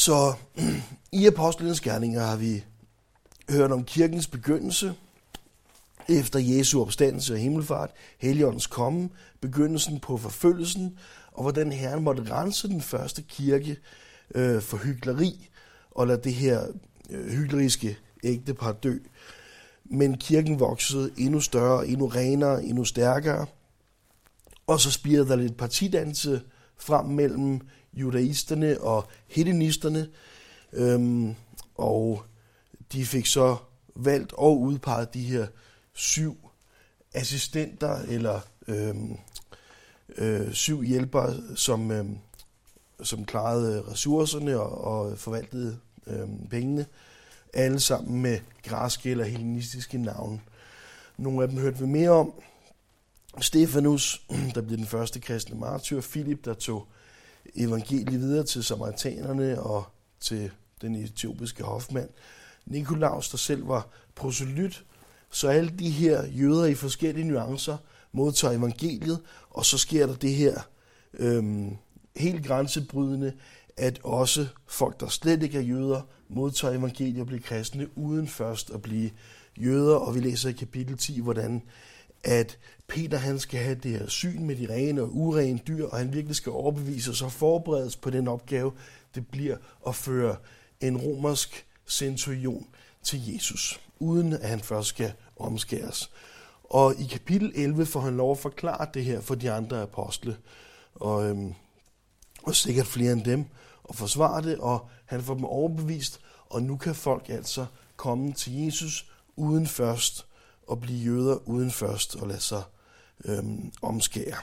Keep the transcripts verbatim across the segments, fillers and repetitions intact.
Så i Apostlenes Gerninger har vi hørt om kirkens begyndelse, efter Jesu opstandelse og himmelfart, Helligåndens komme, begyndelsen på forfølgelsen, og hvordan Herren måtte rense den første kirke øh, for hykleri, og lade det her øh, hykleriske ægtepar dø. Men kirken voksede endnu større, endnu renere, endnu stærkere, og så spirede der lidt partidannelse frem mellem judaisterne og hedonisterne, øhm, og de fik så valgt og udpeget de her syv assistenter, eller øhm, øh, syv hjælpere, som, øhm, som klarede ressourcerne og, og forvaltede øhm, pengene, alle sammen med græske eller hellenistiske navne. Nogle af dem hørte vi mere om. Stefanus, der blev den første kristne martyr. Filip, der tog evangeliet videre til samaritanerne og til den etiopiske hofmand. Nikolaus, der selv var proselyt. Så alle de her jøder i forskellige nuancer modtager evangeliet, og så sker der det her øhm, helt grænsebrydende, at også folk, der slet ikke er jøder, modtager evangeliet og bliver kristne, uden først at blive jøder. Og vi læser i kapitel ti, hvordan at Peter han skal have det her syn med de rene og urene dyr, og han virkelig skal overbevise sig og forberedes på den opgave, det bliver at føre en romersk centurion til Jesus, uden at han først skal omskæres. Og i kapitel elleve får han lov at forklare det her for de andre apostle, og, øhm, og sikkert flere end dem, og forsvare det, og han får dem overbevist, og nu kan folk altså komme til Jesus uden først at blive jøder, uden først at lade sig øhm, omskære.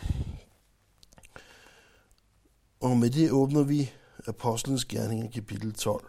Og med det åbner vi Apostlenes Gerninger kapitel tolv.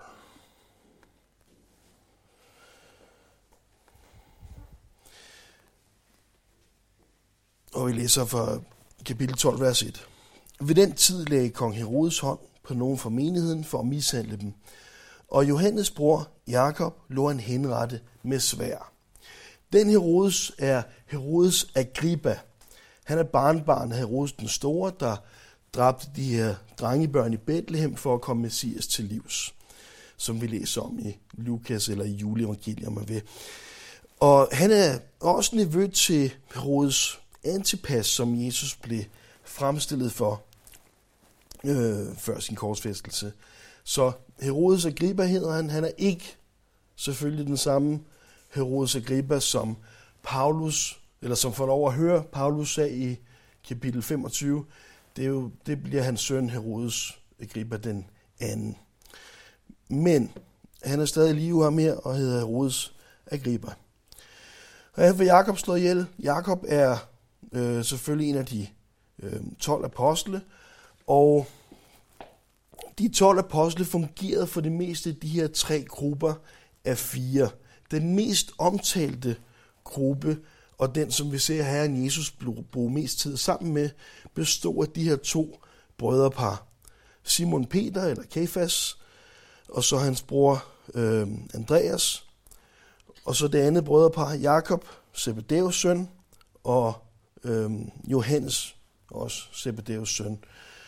Og vi læser fra kapitel tolv, vers et. Ved den tid lagde kong Herodes hånd på nogen fra menigheden for at mishandle dem. Og Johannes bror Jakob lå han henrette med sværd. Den Herodes er Herodes Agrippa. Han er barnbarn af Herodes den Store, der dræbte de her drengebørn i Bethlehem for at komme Messias til livs, som vi læser om i Lukas eller i juleevangeliet, om man vil. Og han er også nevø til Herodes Antipas, som Jesus blev fremstillet for øh, før sin korsfæstelse. Så Herodes Agrippa hedder han. Han er ikke selvfølgelig den samme Herodes Agrippa, som Paulus, eller som får lov at høre, Paulus sagde i kapitel femogtyve, det, er jo, det bliver hans søn Herodes Agrippa den anden. Men han er stadig i live ham her og hedder Herodes Agrippa. Og her får Jakob slået ihjel. Jakob er øh, selvfølgelig en af de øh, tolv apostle, og de tolv apostle fungerede for det meste de her tre grupper af fire. Den mest omtalte gruppe, og den, som vi ser Herren Jesus bruge mest tid sammen med, bestod af de her to brødrepar. Simon Peter, eller Kefas, og så hans bror øh, Andreas, og så det andet brødrepar, Jakob, Zebedeus søn, og øh, Johannes, også Zebedeus søn,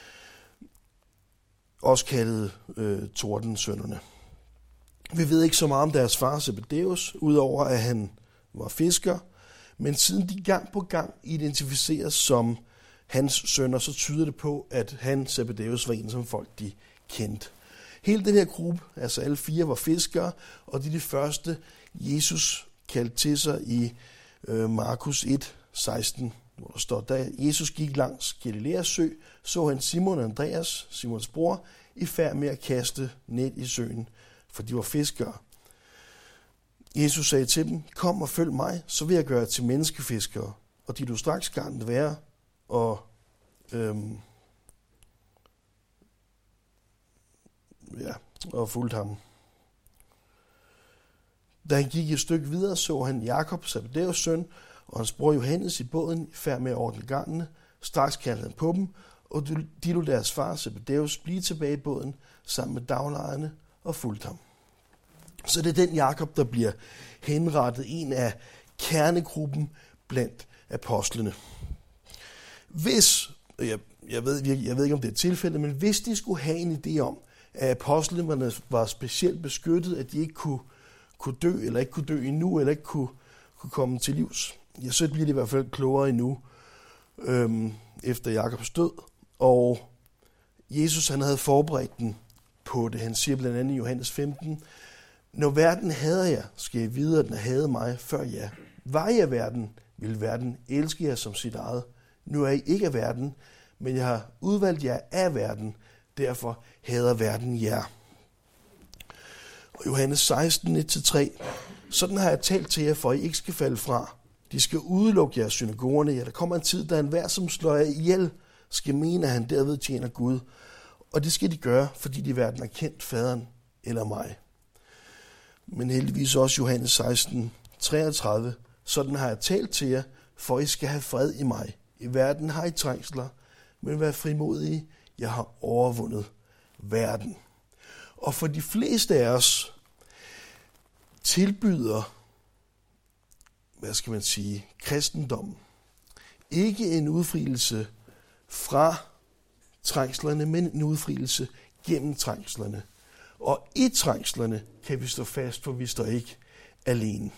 også kaldet øh, Tordensønnerne. Vi ved ikke så meget om deres far Zebedeus, udover at han var fisker, men siden de gang på gang identificeres som hans sønner, så tyder det på, at han, Zebedeus, var en, som folk de kendte. Hele den her gruppe, altså alle fire, var fiskere, og de er de første, Jesus kaldte til sig i øh, Markus et, seksten, hvor der står, da Jesus gik langs Galileas sø, så han Simon og Andreas, Simons bror, i færd med at kaste net i søen, for de var fiskere. Jesus sagde til dem, kom og følg mig, så vil jeg gøre til menneskefiskere, og de du straks skal være, og øhm, ja, og fulgte ham. Da han gik et stykke videre, så han Jakob, Zebedeus søn, og hans bror Johannes i båden i færd med at ordne gangene. Straks kaldte han på dem, og de lod deres far Zebedeus blive tilbage i båden sammen med daglejerne og fulgte ham. Så det er den Jakob, der bliver henrettet, en af kernegruppen blandt apostlene. Hvis, jeg, jeg, ved, jeg ved ikke om det er tilfældet, men hvis de skulle have en idé om, at apostlene var specielt beskyttet, at de ikke kunne, kunne dø, eller ikke kunne dø endnu, eller ikke kunne, kunne komme til livs. Ja, så bliver de i hvert fald klogere endnu, øhm, efter Jakobs død. Og Jesus, han havde forberedt den på det. Han siger blandt andet i Johannes femten, når verden hader jer, skal I vide, at den hader mig før jer. Var I af verden, vil verden elske jer som sit eget. Nu er I ikke af verden, men jeg har udvalgt jer af verden, derfor hader verden jer. Og Johannes seksten, et til tre, sådan har jeg talt til jer, for I ikke skal falde fra. De skal udelukke jer synagogerne. Ja, der kommer en tid, da enhver, som slår jer ihjel, skal mene, at han derved tjener Gud. Og det skal de gøre, fordi de hverken har kendt faderen eller mig. Men heldigvis også Johannes seksten, treogtredive, sådan har jeg talt til jer, for I skal have fred i mig. I verden har I trængsler, men vær frimodige, jeg har overvundet verden. Og for de fleste af os tilbyder, hvad skal man sige, kristendommen, ikke en udfrielse fra trængslerne, men en udfrielse gennem trængslerne. Og i trængslerne kan vi stå fast, for vi står ikke alene.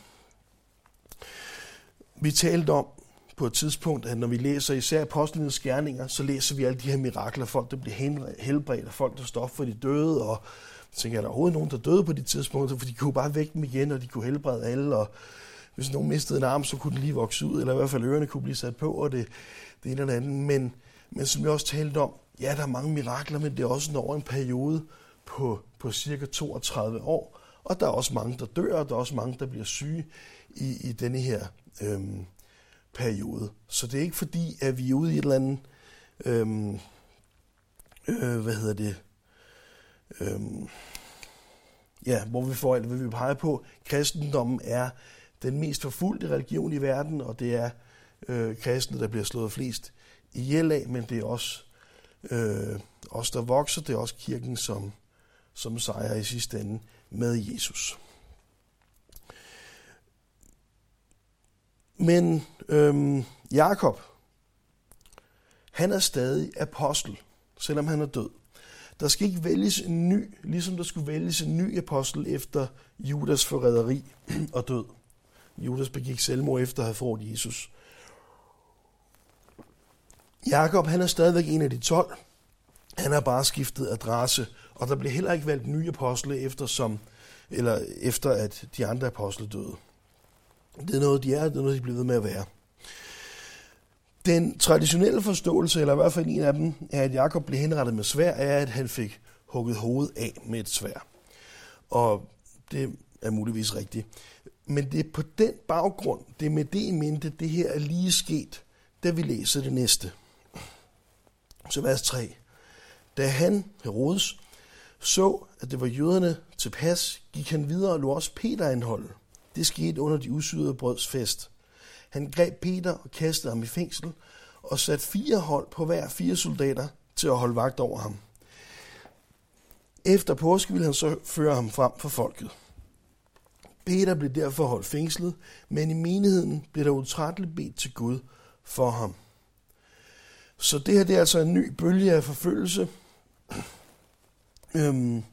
Vi talte om på et tidspunkt, at når vi læser især apostlenes gerninger, så læser vi alle de her mirakler, folk der bliver helbredt, og folk der står op for de døde, og jeg tænker, er der overhovedet nogen, der døde på de tidspunkter, for de kunne bare vække dem igen, og de kunne helbrede alle, og hvis nogen mistede en arm, så kunne den lige vokse ud, eller i hvert fald ørerne kunne blive sat på, og det, det ene eller andet. Men, men som jeg også talte om, ja, der er mange mirakler, men det er også over en periode på, på cirka toogtredive år, og der er også mange, der dør, og der er også mange, der bliver syge i, i denne her øhm, periode. Så det er ikke fordi, at vi er ude i et eller andet, øhm, øh, hvad hedder det, øhm, ja, hvor vi får alt, hvad vi peger på. Kristendommen er den mest forfulgte religion i verden, og det er øh, kristne, der bliver slået flest ihjel af, men det er også øh, os, der vokser. Det er også kirken, som, som sejrer i sidste ende med Jesus. Men øhm, Jakob, han er stadig apostel, selvom han er død. Der skal ikke vælges en ny, ligesom der skulle vælges en ny apostel efter Judas forræderi og død. Judas begik selvmord efter at have forrådt Jesus. Jakob, han er stadigvæk en af de tolv. Han har bare skiftet adresse, og der blev heller ikke valgt nye apostle efter, som, eller efter at de andre apostle døde. Det er noget, de er, det er noget, de bliver ved med at være. Den traditionelle forståelse, eller i hvert fald en af dem, er, at Jakob blev henrettet med sværd, er, at han fik hugget hovedet af med et sværd. Og det er muligvis rigtigt. Men det er på den baggrund, det er med det i mente, det her er lige sket, da vi læser det næste. Så vers tre. Da han, Herodes, så, at det var jøderne tilpas, gik han videre og lod også Peter anholde. Det skete under de usyrede brøds fest. Han greb Peter og kastede ham i fængsel og satte fire hold på hver fire soldater til at holde vagt over ham. Efter påske ville han så føre ham frem for folket. Peter blev derfor holdt fængslet, men i menigheden blev der utrætteligt bedt til Gud for ham. Så det her det er altså en ny bølge af forfølgelse. Øhm,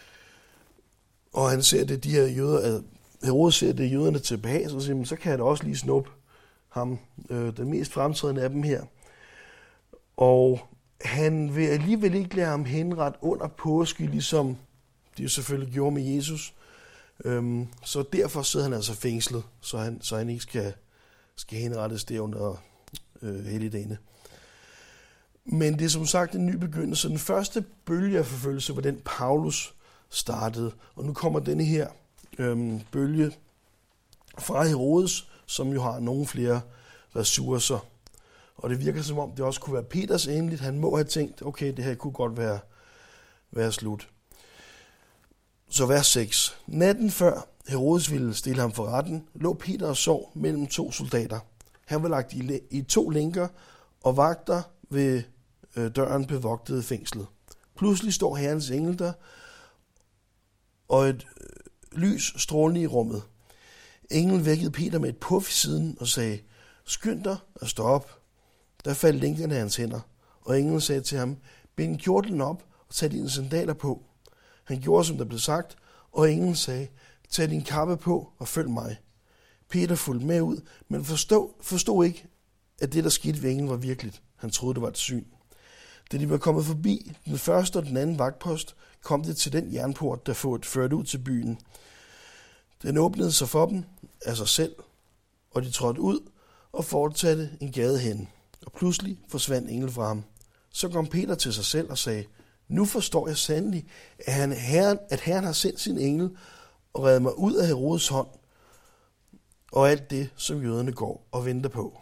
og han ser det, de her jøder, Herodes ser det jøderne tilbage, så siger, så kan jeg da også lige snuppe ham, øh, den mest fremtrædende af dem her. Og han vil alligevel ikke lade ham henret under påske, ligesom de jo selvfølgelig gjorde med Jesus. Øhm, så derfor sidder han altså fængslet, så han, så han ikke skal, skal henrettes der under øh, helligdagene. Men det er som sagt en ny begyndelse. Den første bølge af forfølgelse var den, Paulus startede. Og nu kommer denne her øhm, bølge fra Herodes, som jo har nogle flere ressourcer. Og det virker som om, det også kunne være Peters endeligt. Han må have tænkt, okay, det her kunne godt være, være slut. Så vers seks. Natten før Herodes ville stille ham for retten, lå Peter og sov mellem to soldater. Han var lagt i, i to lænker, og vagter ved øh, døren bevogtede fængslet. Pludselig står Herrens engel der, og et øh, lys strålende i rummet. Englen vækkede Peter med et puff i siden og sagde, skynd dig og stå op. Der faldt lænkerne af hans hænder, og englen sagde til ham, bind kjortlen op og tag dine sandaler på. Han gjorde, som der blev sagt, og englen sagde, tag din kappe på og følg mig. Peter fulgte med ud, men forstod, forstod ikke, at det, der skete ved englen, var virkeligt. Han troede, det var et syn. Da de var kommet forbi den første og den anden vagtpost, kom det til den jernport, der førte ud til byen. Den åbnede sig for dem af sig selv, og de trådte ud og fortsatte en gade hen. Og pludselig forsvandt englen fra ham. Så kom Peter til sig selv og sagde, nu forstår jeg sandelig, at, han, herren, at Herren har sendt sin engel og reddet mig ud af Herodes hånd, og alt det, som jøderne går og venter på.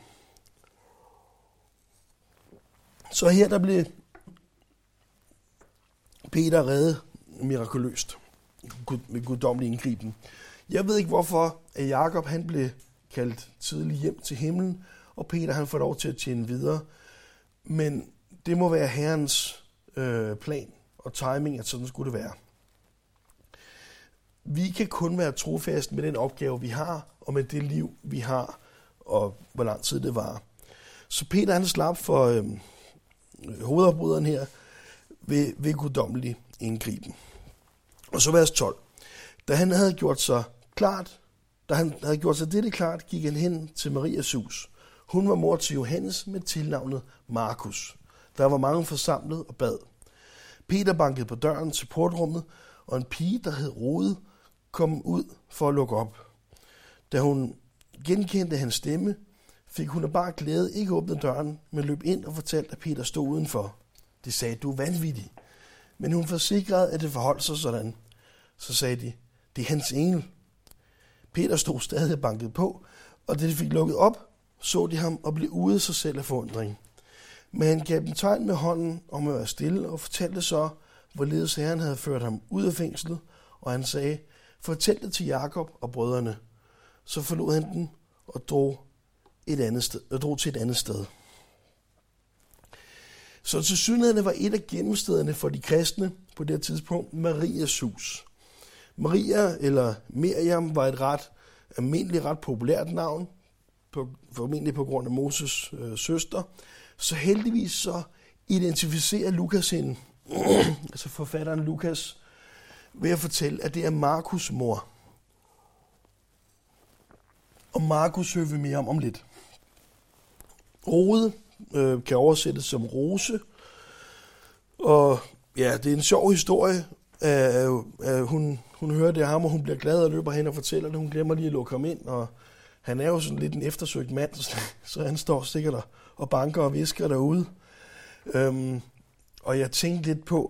Så her der blev Peter reddet mirakuløst med guddommelig indgriben. Jeg ved ikke hvorfor, at Jakob han blev kaldt tidligt hjem til himlen, og Peter han får lov til at tjene videre. Men det må være Herrens øh, plan og timing, at sådan skulle det være. Vi kan kun være trofaste med den opgave, vi har, og med det liv, vi har, og hvor lang tid det var. Så Peter han slap for øh, hovedopbryderen her ved, ved guddommelig indgriben. Og så vers tolv. Da han havde gjort sig klart, da han havde gjort sig dette klart, gik han hen til Marias hus. Hun var mor til Johannes med tilnavnet Markus. Der var mange forsamlet og bad. Peter bankede på døren til portrummet, og en pige, der hed Rode, kom ud for at lukke op. Da hun genkendte hans stemme, fik hun af bare glæde ikke åbnet døren, men løb ind og fortalte, at Peter stod udenfor. De sagde, du er vanvittig. Men hun forsikrede, at det forholdt sig sådan. Så sagde de, det er hans engel. Peter stod stadig og bankede på, og da de fik lukket op, så de ham og blev ude af sig selv af forundring. Men han gav dem tegn med hånden om at være stille og fortalte så, hvorledes Herren havde ført ham ud af fængslet, og han sagde, fortæl det til Jakob og brødrene. Så forlod han den og drog, et andet sted, og drog til et andet sted. Så tilsyneladende var et af gennemstederne for de kristne på det tidspunkt Marias hus. Maria eller Miriam var et ret almindeligt, ret populært navn, på, formentlig på grund af Moses øh, søster. Så heldigvis så identificerer Lukas hende, altså forfatteren Lukas, ved at fortælle, at det er Markus' mor. Og Markus hører vi mere om om lidt. Rode øh, kan oversættes som rose, og ja, det er en sjov historie. Uh, uh, hun, hun hører det af ham, og hun bliver glad og løber hen og fortæller det. Hun glemmer lige at lukke ham ind, og han er jo sådan lidt en eftersøgt mand, så han står sikkert der og banker og visker derude. Um, og jeg tænkte lidt på,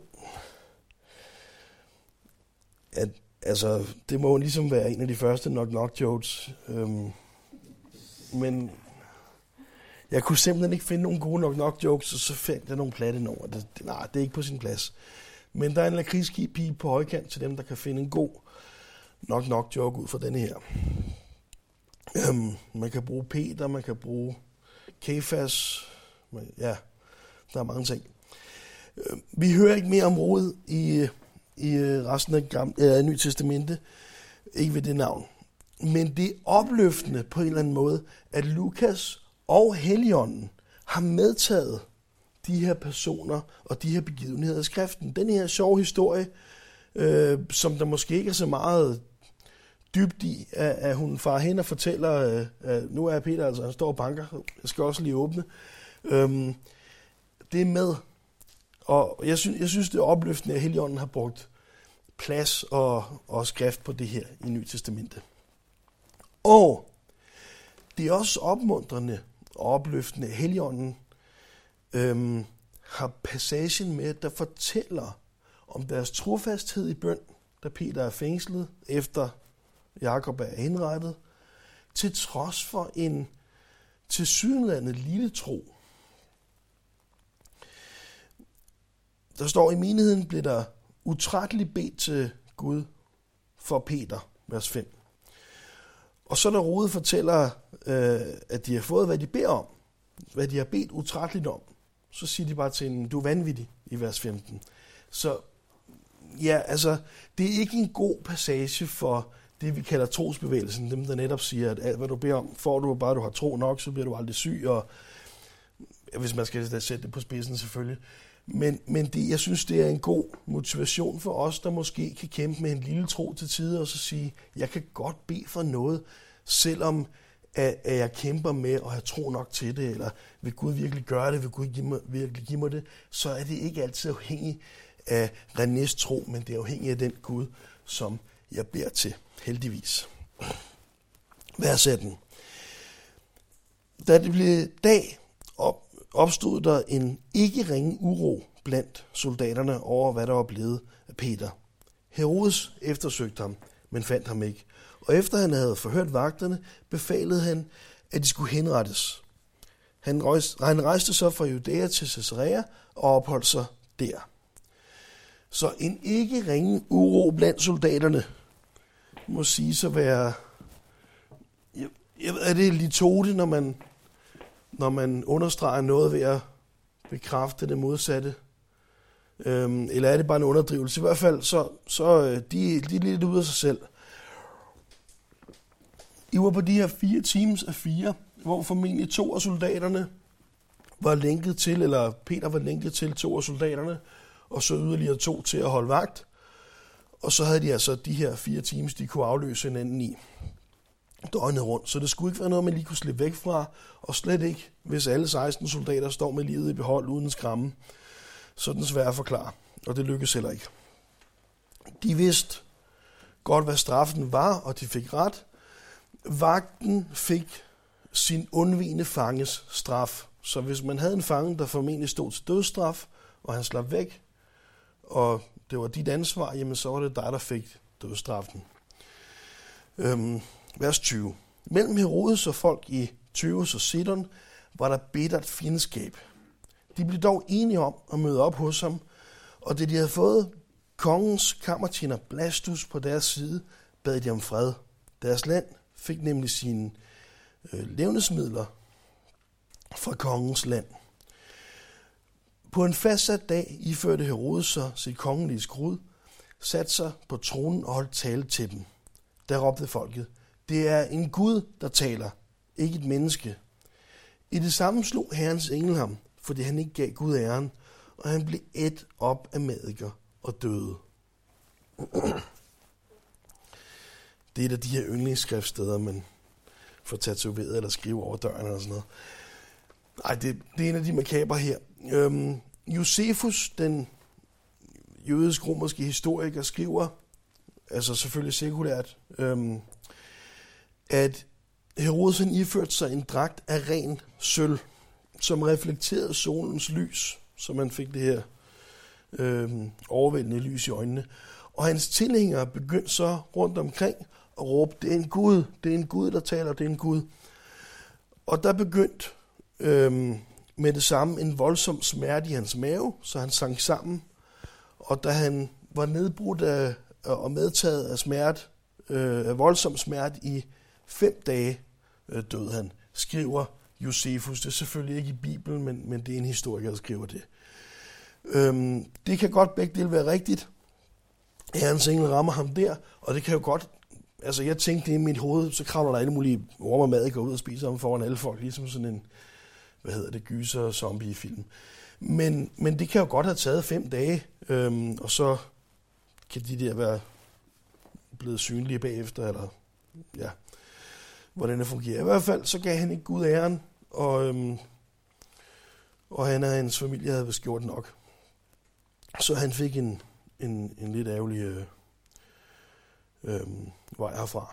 at altså, det må jo ligesom være en af de første knock-knock jokes. Um, men jeg kunne simpelthen ikke finde nogle gode knock-knock jokes, og så fandt jeg nogle platte numre. Det, det, nej, det er ikke på sin plads. Men der er en lakridspige på højkant til dem, der kan finde en god knock-knock joke ud fra denne her. Um, man kan bruge Peter, man kan bruge Kefas. Ja, der er mange ting. Uh, vi hører ikke mere om Rode i, i resten af gamle, uh, Nye Testamente. Ikke ved det navn. Men det er opløftende på en eller anden måde, at Lukas og Helligånden har medtaget de her personer og de her begivenheder i skriften. Den her sjove historie, øh, som der måske ikke er så meget dybt i, at, at hun farer hen og fortæller, øh, at nu er Peter, altså han står og banker, jeg skal også lige åbne. Øhm, det er med. Og jeg synes, jeg synes det er opløftende, at Helligånden har brugt plads og, og skrift på det her i Nye Testamente. Og det er også opmuntrende og opløftende, at Helligånden Øhm, har passagen med, der fortæller om deres trofasthed i bøn, da Peter er fængslet, efter Jakob er henrettet, til trods for en tilsyneladende lille tro. Der står, i menigheden blev der utrætteligt bedt til Gud for Peter, vers fem. Og så når Rode fortæller, øh, at de har fået, hvad de beder om, hvad de har bedt utrætteligt om, så siger de bare til hende, du er vanvittig, i vers femten. Så ja, altså, det er ikke en god passage for det, vi kalder trosbevægelsen. Dem, der netop siger, at alt, hvad du beder om, får du bare, du har tro nok, så bliver du aldrig syg. Og hvis man skal sætte det på spidsen selvfølgelig. Men, men det, jeg synes, det er en god motivation for os, der måske kan kæmpe med en lille tro til tider, og så sige, jeg kan godt bede for noget, selvom at, at jeg kæmper med at have tro nok til det, eller vil Gud virkelig gøre det, vil Gud give mig, virkelig give mig det, så er det ikke altid afhængigt af Renés tro, men det er afhængigt af den Gud, som jeg beder til, heldigvis. Vers atten. Da det blev dag, opstod der en ikke ringe uro blandt soldaterne over, hvad der var blevet af Peter. Herodes eftersøgte ham, men fandt ham ikke. Og efter han havde forhørt vagterne, befalede han, at de skulle henrettes. Han rejste, han rejste så fra Judæa til Caesarea og opholdt sig der. Så en ikke ringe uro blandt soldaterne må sige så være... Er det litode, når man, når man understreger noget ved at bekræfte det modsatte? Øhm, eller er det bare en underdrivelse? I hvert fald, så, så de, de er lidt ude af sig selv. I var på de her fire teams af fire, hvor formentlig to af soldaterne var lænket til, eller Peter var lænket til to af soldaterne, og så yderligere to til at holde vagt. Og så havde de altså de her fire teams, de kunne afløse hinanden i døgnet rundt. Så det skulle ikke være noget, man lige kunne slippe væk fra, og slet ikke, hvis alle seksten soldater står med livet i behold uden skræmme. Så er den svær at forklare, og det lykkedes heller ikke. De vidste godt, hvad straffen var, og de fik ret. Vagten fik sin undvigende fanges straf. Så hvis man havde en fange, der formentlig stod til dødsstraf, og han slap væk, og det var dit ansvar, jamen så var det dig, der fik dødsstraffen. Øhm, vers tyve. Mellem Herodes og folk i Tyrus og Sidon var der bittert fjendskab. De blev dog enige om at møde op hos ham, og da de havde fået kongens kammertjener Blastus på deres side, bad de om fred. Deres land fik nemlig sine øh, levnedsmidler fra kongens land. På en fastsat dag iførte Herodes sig sit kongelige skrud, satte sig på tronen og holdt tale til dem. Der råbte folket, det er en Gud, der taler, ikke et menneske. I det samme slog Herrens engel ham, fordi han ikke gav Gud æren, og han blev ædt op af madikker og døde. Det er et af de her yndlingsskriftsteder, man får tatoveret eller skrive over døren eller sådan noget. Nej, det, det er en af de makabre her. Øhm, Josefus, den jødisk-romerske historiker, skriver, altså selvfølgelig sekulært, øhm, at Herodes han iførte sig en dragt af ren sølv, som reflekterede solens lys, så man fik det her øhm, overvældende lys i øjnene. Og hans tilhængere begyndte så rundt omkring at råbe, det er en Gud, det er en Gud, der taler, det er en Gud. Og der begyndte øhm, med det samme en voldsom smerte i hans mave, så han sank sammen. Og da han var nedbrudt af, og medtaget af smerte, øh, af voldsom smerte i fem dage, øh, døde han, skriver Josefus. Det er selvfølgelig ikke i Bibelen, men, men det er en historiker, der skriver det. Øhm, det kan godt begge dele være rigtigt. Herrens engel rammer ham der, og det kan jo godt, altså jeg tænkte det i mit hoved, så kravler der alle mulige orme og mad, går ud og spiser ham foran alle folk, ligesom sådan en, hvad hedder det, gyser zombie film. Men, men det kan jo godt have taget fem dage, øhm, og så kan de der være blevet synlige bagefter, eller ja, hvordan det fungerer. I hvert fald så gav han ikke Gud æren, og, øhm, og han og hans familie havde vist gjort nok. Så han fik en, en, en lidt ærgerlig øh, øh, vej herfra.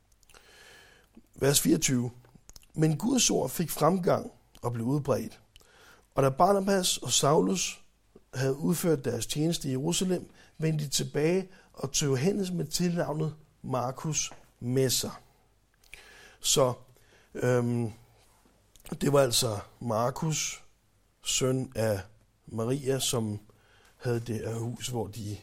Vers fireogtyve. Men Guds ord fik fremgang og blev udbredt. Og da Barnabas og Saulus havde udført deres tjeneste i Jerusalem, vendte de tilbage og tog Johannes med tilnavnet Markus med sig. Så øhm, det var altså Markus, søn af Maria, som havde det her hus, hvor de,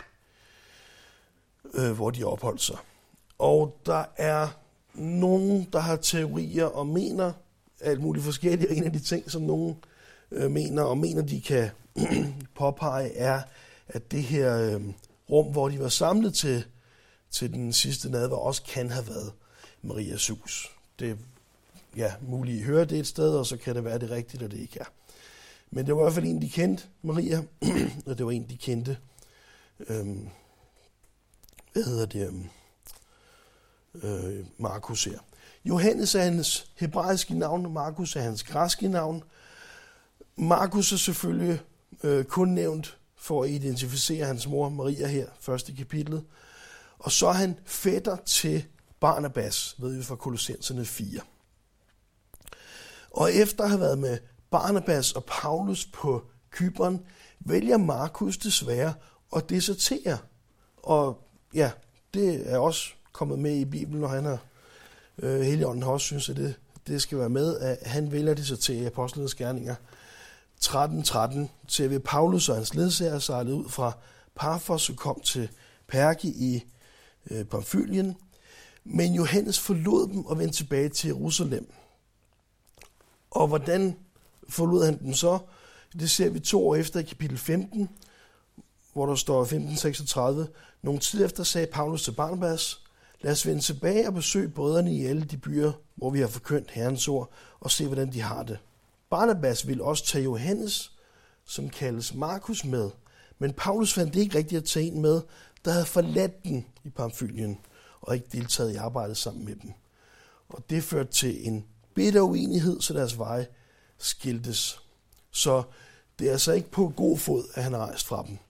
øh, hvor de opholdt sig. Og der er nogen, der har teorier og mener alt muligt forskelligt, og en af de ting, som nogen øh, mener og mener, de kan påpege, er, at det her øh, rum, hvor de var samlet til, til den sidste nadver, også kan have været Marias hus. Det er ja, muligt at høre det et sted, og så kan det være det rigtigt, og det ikke er. Men det var i hvert fald en, de kendte, Maria, og det var en, de kendte, øhm, hvad hedder det, øh, Markus her. Johannes er hans hebraiske navn, Markus er hans græske navn. Markus er selvfølgelig øh, kun nævnt for at identificere hans mor Maria her, første kapitlet. Og så er han fætter til Barnabas, ved vi fra Kolossenserne fire. Og efter at have været med Barnabas og Paulus på Cypern, vælger Markus desværre at desertere. Og ja, det er også kommet med i Bibelen, og han har, øh, Helligånden har også synes, at det, det skal være med, at han vælger at desertere i Apostlenes Gerninger tretten tretten, til ved Paulus og hans ledsager sejlede ud fra Pafos og kom til Perge i øh, Pamfylien. Men Johannes forlod dem og vendte tilbage til Jerusalem. Og hvordan forlod han dem så? Det ser vi to år efter i kapitel femten, hvor der står femten seksogtredive. Nogle tid efter sagde Paulus til Barnabas, lad os vende tilbage og besøge brødrene i alle de byer, hvor vi har forkyndt Herrens ord, og se, hvordan de har det. Barnabas ville også tage Johannes, som kaldes Markus, med. Men Paulus fandt det ikke rigtigt at tage en med, der havde forladt den i Pamfylien, og ikke deltaget i arbejdet sammen med dem. Og det førte til en bitter uenighed, så deres veje skiltes. Så det er altså ikke på god fod, at han har rejst fra dem.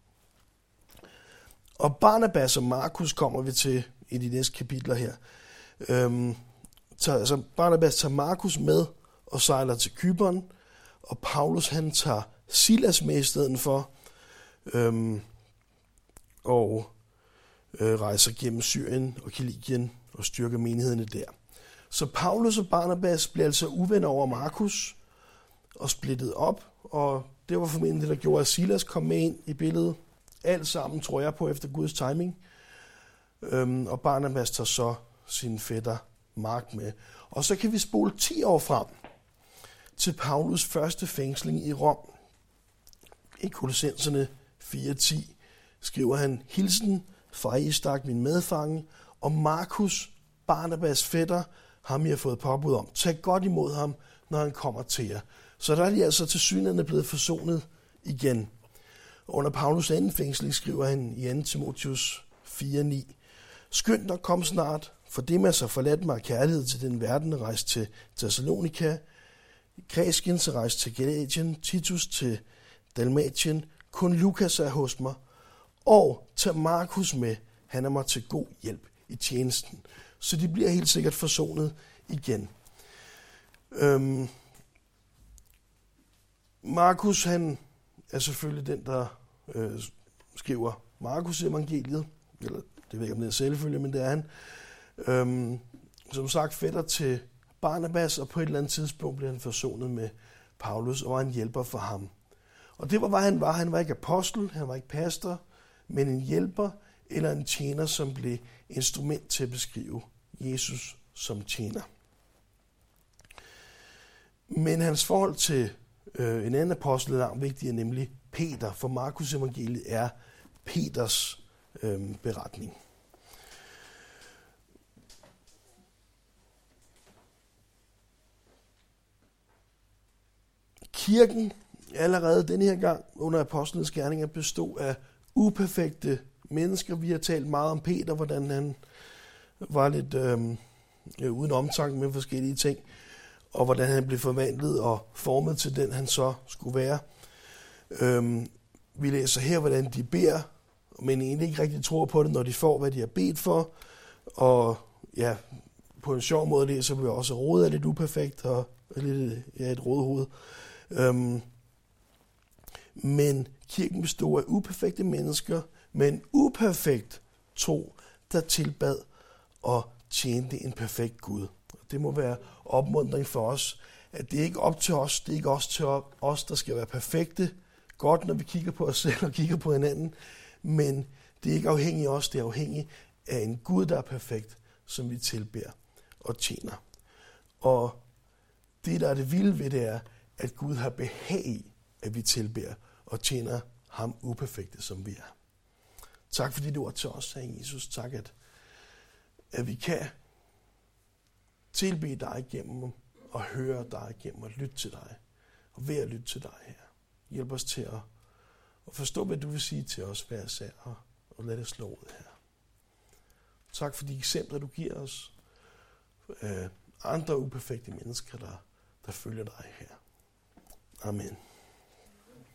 Og Barnabas og Markus kommer vi til i de næste kapitler her. Øhm, så altså Barnabas tager Markus med og sejler til Cypern, og Paulus han tager Silas med i stedet for, øhm, og øh, rejser gennem Syrien og Kilikien og styrker menighederne der. Så Paulus og Barnabas bliver altså uvenner over Markus og splittet op, og det var formentlig det, der gjorde, at Silas kom med ind i billedet. Alt sammen tror jeg på efter Guds timing. Øhm, og Barnabas tager så sin fætter Mark med. Og så kan vi spole ti år frem til Paulus første fængsling i Rom. I Kolossenserne fire ti skriver han, hilsen fra Istak, min medfange, og Markus, Barnabas fætter, ham jeg har fået påbud om. Tag godt imod ham, når han kommer til jer. Så der er de altså til synligheden blevet forsonet igen. Under Paulus anden fængsling skriver han i anden Timotheus fire ni, skynd dig, kom snart, for Demas har forladt mig kærlighed til den verden, rejst til Thessalonika, Græskens er rejst til Galatien, Titus til Dalmatien, kun Lukas er hos mig, og tag Markus med, han er mig til god hjælp i tjenesten. Så de bliver helt sikkert forsonet igen. Øhm, Markus, han er selvfølgelig den, der øh, skriver Markus evangeliet, eller det ved jeg ikke, om det er selvfølgelig, men det er han. Øhm, som sagt fætter til Barnabas, og på et eller andet tidspunkt blev han forsonet med Paulus, og var en hjælper for ham. Og det var, hvad han var. Han var ikke apostel, han var ikke pastor, men en hjælper eller en tjener, som blev instrument til at beskrive Jesus som tjener. Men hans forhold til øh, en anden apostel er langt vigtigere, nemlig Peter, for Markus evangeliet er Peters øh, beretning. Kirken allerede denne her gang under apostlenes gerninger bestod af uperfekte mennesker. Vi har talt meget om Peter, hvordan han var lidt øh, uden omtanke med forskellige ting, og hvordan han blev forvandlet og formet til den, han så skulle være. Øh, vi læser her, hvordan de beder, men egentlig ikke rigtig tror på det, når de får, hvad de har bedt for. Og ja, på en sjov måde læser vi også, at rådet er lidt uperfekt og lidt, ja, et rådhoved. Øhm, men kirken består af uperfekte mennesker, med en uperfekt tro, der tilbad og tjente en perfekt Gud. Det må være opmuntring for os, at det er ikke op til os, det er ikke os til os, der skal være perfekte, godt når vi kigger på os selv og kigger på hinanden, men det er ikke afhængigt af os, det er afhængigt af en Gud, der er perfekt, som vi tilbeder og tjener. Og det, der er det vilde ved det, er, at Gud har behag i, at vi tilbeder og tjener ham uperfekte, som vi er. Tak for dit ord til os, Herre Jesus. Tak, at, at vi kan tilbede dig igennem og høre dig igennem og lytte til dig. Og ved at lytte til dig, Herre. Hjælp os til at, at forstå, hvad du vil sige til os hver især, og, og lad det slå ud her. Tak for de eksempler, du giver os. Øh, andre uperfekte mennesker, der, der følger dig her. Amen.